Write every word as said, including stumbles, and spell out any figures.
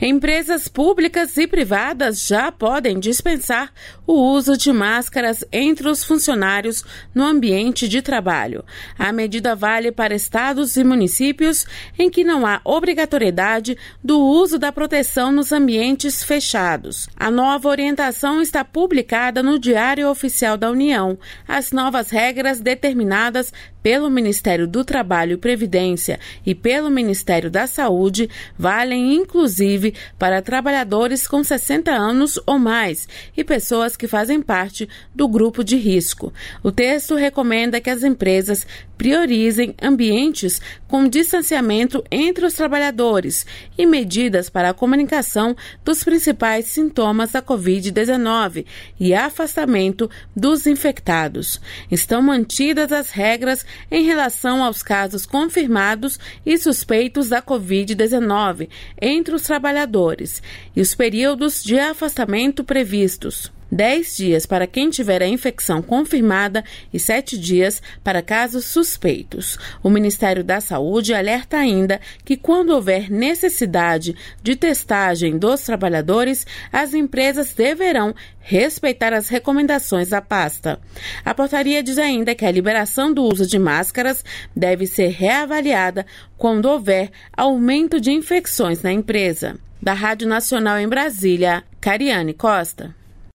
Empresas públicas e privadas já podem dispensar o uso de máscaras entre os funcionários no ambiente de trabalho. A medida vale para estados e municípios em que não há obrigatoriedade do uso da proteção nos ambientes fechados. A nova orientação está publicada no Diário Oficial da União. As novas regras determinadas pelo Ministério do Trabalho e Previdência e pelo Ministério da Saúde valem inclusive para trabalhadores com sessenta anos ou mais e pessoas que fazem parte do grupo de risco. O texto recomenda que as empresas priorizem ambientes com distanciamento entre os trabalhadores e medidas para a comunicação dos principais sintomas da covid dezenove e afastamento dos infectados. Estão mantidas as regras em relação aos casos confirmados e suspeitos da covid dezenove entre os trabalhadores e os períodos de afastamento previstos. dez dias para quem tiver a infecção confirmada e sete dias para casos suspeitos. O Ministério da Saúde alerta ainda que quando houver necessidade de testagem dos trabalhadores, as empresas deverão respeitar as recomendações da pasta. A portaria diz ainda que a liberação do uso de máscaras deve ser reavaliada quando houver aumento de infecções na empresa. Da Rádio Nacional em Brasília, Cariane Costa.